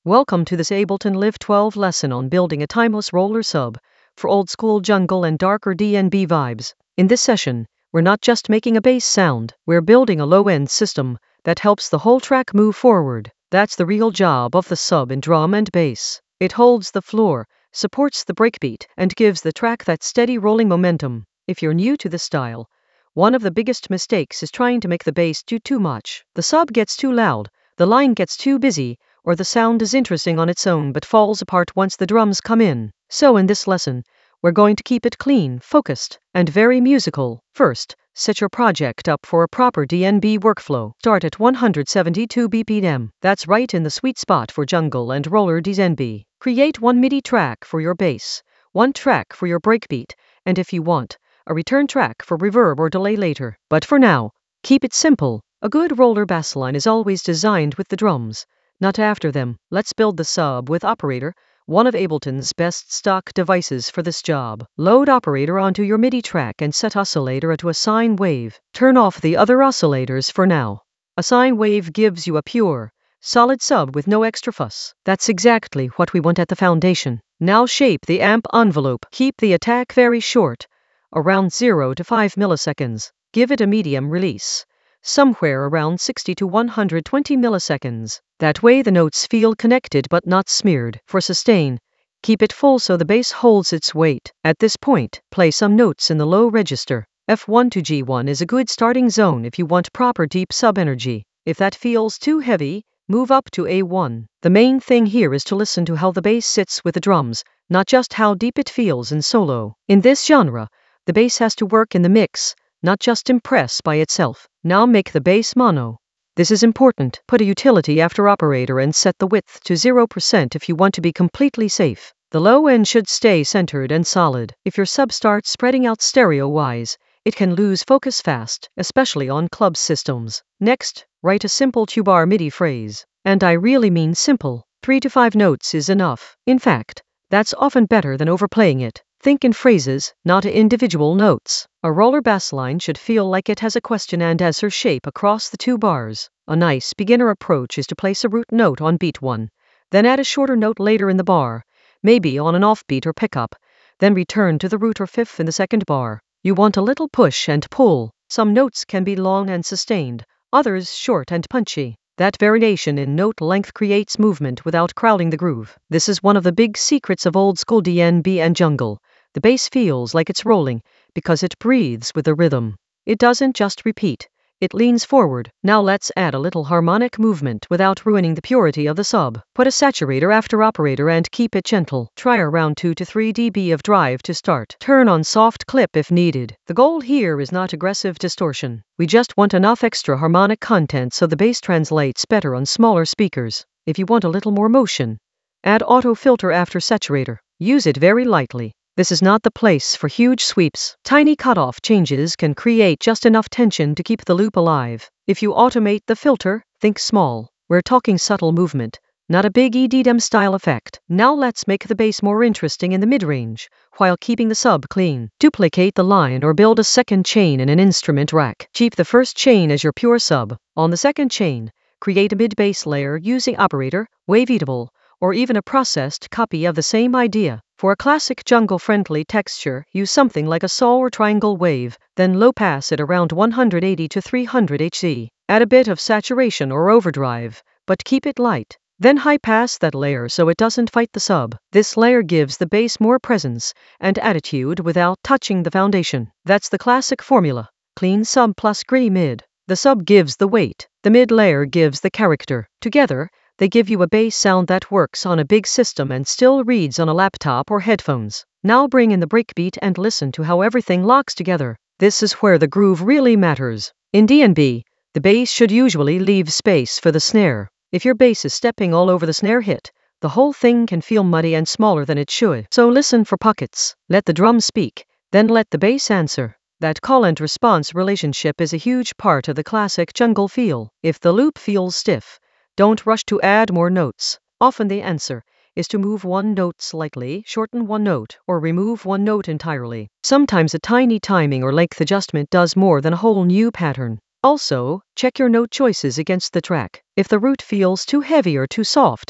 Welcome to this Ableton Live 12 lesson on building a timeless roller sub for old school jungle and darker DnB vibes. In this session, we're not just making a bass sound, we're building a low-end system that helps the whole track move forward. That's the real job of the sub in drum and bass. It holds the floor, supports the breakbeat, and gives the track that steady rolling momentum. If you're new to this style, one of the biggest mistakes is trying to make the bass do too much. The sub gets too loud, the line gets too busy, or the sound is interesting on its own but falls apart once the drums come in. So in this lesson, we're going to keep it clean, focused, and very musical. First, set your project up for a proper DnB workflow. Start at 172 BPM. That's right in the sweet spot for jungle and roller DnB. Create one MIDI track for your bass, one track for your breakbeat, and if you want, a return track for reverb or delay later. But for now, keep it simple. A good roller bassline is always designed with the drums, not after them. Let's build the sub with Operator, one of Ableton's best stock devices for this job. Load Operator onto your MIDI track and set oscillator to a sine wave. Turn off the other oscillators for now. A sine wave gives you a pure, solid sub with no extra fuss. That's exactly what we want at the foundation. Now shape the amp envelope. Keep the attack very short, around 0 to 5 milliseconds. Give it a medium release, somewhere around 60 to 120 milliseconds. That way the notes feel connected but not smeared. For sustain, keep it full so the bass holds its weight. At this point, play some notes in the low register. F1 to G1 is a good starting zone if you want proper deep sub energy. If that feels too heavy, move up to A1. The main thing here is to listen to how the bass sits with the drums, not just how deep it feels in solo. In this genre, the bass has to work in the mix, not just impress by itself. Now make the bass mono. This is important. Put a utility after Operator and set the width to 0% if you want to be completely safe. The low end should stay centered and solid. If your sub starts spreading out stereo-wise, it can lose focus fast, especially on club systems. Next, write a simple two-bar MIDI phrase. And I really mean simple. 3 to 5 notes is enough. In fact, that's often better than overplaying it. Think in phrases, not individual notes. A roller bass line should feel like it has a question and answer shape across the 2 bars. A nice beginner approach is to place a root note on beat 1, then add a shorter note later in the bar, maybe on an offbeat or pickup, then return to the root or fifth in the 2nd bar. You want a little push and pull. Some notes can be long and sustained, others short and punchy. That variation in note length creates movement without crowding the groove. This is one of the big secrets of old school DnB and jungle. The bass feels like it's rolling because it breathes with the rhythm. It doesn't just repeat, it leans forward. Now let's add a little harmonic movement without ruining the purity of the sub. Put a saturator after Operator and keep it gentle. Try around 2 to 3 dB of drive to start. Turn on soft clip if needed. The goal here is not aggressive distortion. We just want enough extra harmonic content so the bass translates better on smaller speakers. If you want a little more motion, add auto filter after saturator. Use it very lightly. This is not the place for huge sweeps. Tiny cutoff changes can create just enough tension to keep the loop alive. If you automate the filter, think small. We're talking subtle movement, not a big EDM style effect. Now let's make the bass more interesting in the mid-range, while keeping the sub clean. Duplicate the line or build a second chain in an instrument rack. Keep the first chain as your pure sub. On the second chain, create a mid-bass layer using Operator, Waveatable, or even a processed copy of the same idea. For a classic jungle-friendly texture, use something like a saw or triangle wave, then low-pass it around 180 to 300 Hz. Add a bit of saturation or overdrive, but keep it light. Then high-pass that layer so it doesn't fight the sub. This layer gives the bass more presence and attitude without touching the foundation. That's the classic formula. Clean sub plus gritty mid. The sub gives the weight. The mid layer gives the character. Together, they give you a bass sound that works on a big system and still reads on a laptop or headphones. Now bring in the breakbeat and listen to how everything locks together. This is where the groove really matters. In DnB, the bass should usually leave space for the snare. If your bass is stepping all over the snare hit, the whole thing can feel muddy and smaller than it should. So listen for pockets. Let the drum speak, then let the bass answer. That call and response relationship is a huge part of the classic jungle feel. If the loop feels stiff, don't rush to add more notes. Often the answer is to move one note slightly, shorten one note, or remove one note entirely. Sometimes a tiny timing or length adjustment does more than a whole new pattern. Also, check your note choices against the track. If the root feels too heavy or too soft,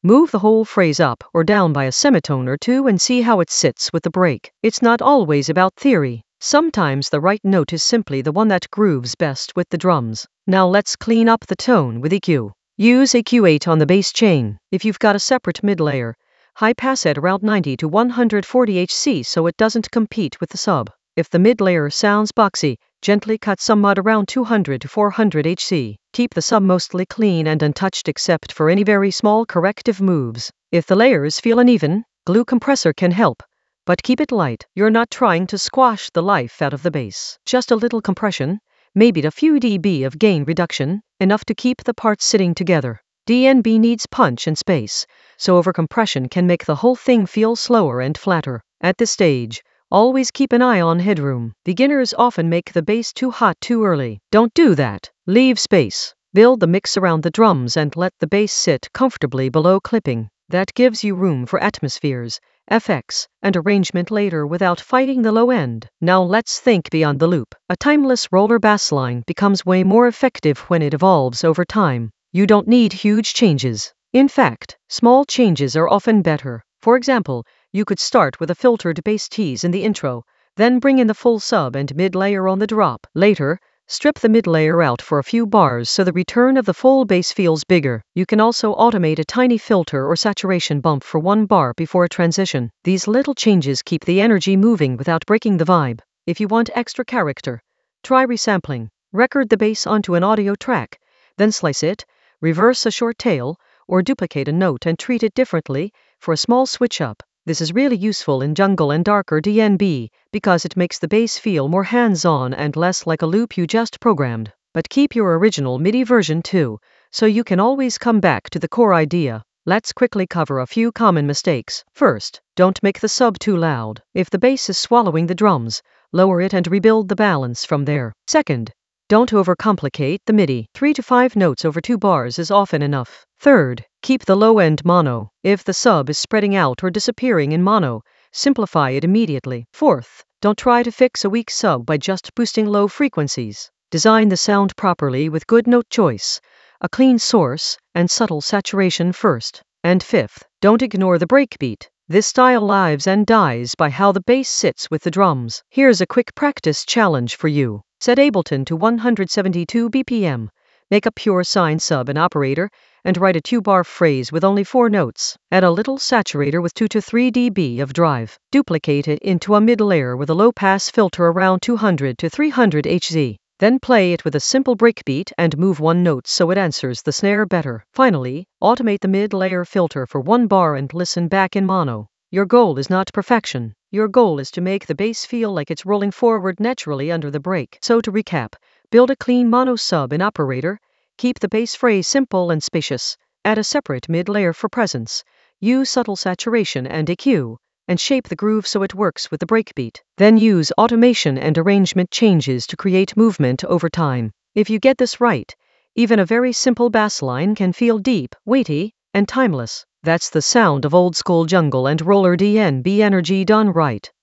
Move the whole phrase up or down by a semitone or two and see how it sits with the break. It's not always about theory. Sometimes the right note is simply the one that grooves best with the drums. Now let's clean up the tone with EQ. Use EQ8 on the bass chain. If you've got a separate mid layer, high pass at around 90 to 140 Hz so it doesn't compete with the sub. If the mid layer sounds boxy, gently cut some mud around 200 to 400 Hz. Keep the sub mostly clean and untouched except for any very small corrective moves. If the layers feel uneven, glue compressor can help. But keep it light. You're not trying to squash the life out of the bass. Just a little compression, maybe a few dB of gain reduction, enough to keep the parts sitting together. DnB needs punch and space, so overcompression can make the whole thing feel slower and flatter. At this stage, always keep an eye on headroom. Beginners often make the bass too hot too early. Don't do that. Leave space. Build the mix around the drums and let the bass sit comfortably below clipping. That gives you room for atmospheres, effects, and arrangement later without fighting the low end. Now let's think beyond the loop. A timeless roller bassline becomes way more effective when it evolves over time. You don't need huge changes. In fact, small changes are often better. For example, you could start with a filtered bass tease in the intro, then bring in the full sub and mid layer on the drop. Later, strip the mid layer out for a few bars so the return of the full bass feels bigger. You can also automate a tiny filter or saturation bump for 1 bar before a transition. These little changes keep the energy moving without breaking the vibe. If you want extra character, try resampling. Record the bass onto an audio track, then slice it, reverse a short tail, or duplicate a note and treat it differently for a small switch up. This is really useful in jungle and darker DnB because it makes the bass feel more hands-on and less like a loop you just programmed. But keep your original MIDI version too, so you can always come back to the core idea. Let's quickly cover a few common mistakes. First, don't make the sub too loud. If the bass is swallowing the drums, lower it and rebuild the balance from there. Second, don't overcomplicate the MIDI. 3 to 5 notes over 2 bars is often enough. Third, keep the low end mono. If the sub is spreading out or disappearing in mono, simplify it immediately. Fourth, don't try to fix a weak sub by just boosting low frequencies. Design the sound properly with good note choice, a clean source, and subtle saturation first. And fifth, don't ignore the breakbeat. This style lives and dies by how the bass sits with the drums. Here's a quick practice challenge for you. Set Ableton to 172 BPM. Make a pure sine sub and operator, and write a 2-bar phrase with only 4 notes. Add a little saturator with 2 to 3 dB of drive. Duplicate it into a mid layer with a low-pass filter around 200 to 300 Hz. Then play it with a simple breakbeat and move 1 note so it answers the snare better. Finally, automate the mid-layer filter for 1 bar and listen back in mono. Your goal is not perfection. Your goal is to make the bass feel like it's rolling forward naturally under the break. So to recap, build a clean mono sub in operator, keep the bass phrase simple and spacious, add a separate mid-layer for presence, use subtle saturation and EQ, and shape the groove so it works with the breakbeat. Then use automation and arrangement changes to create movement over time. If you get this right, even a very simple bass line can feel deep, weighty, and timeless. That's the sound of old school jungle and roller DnB energy done right.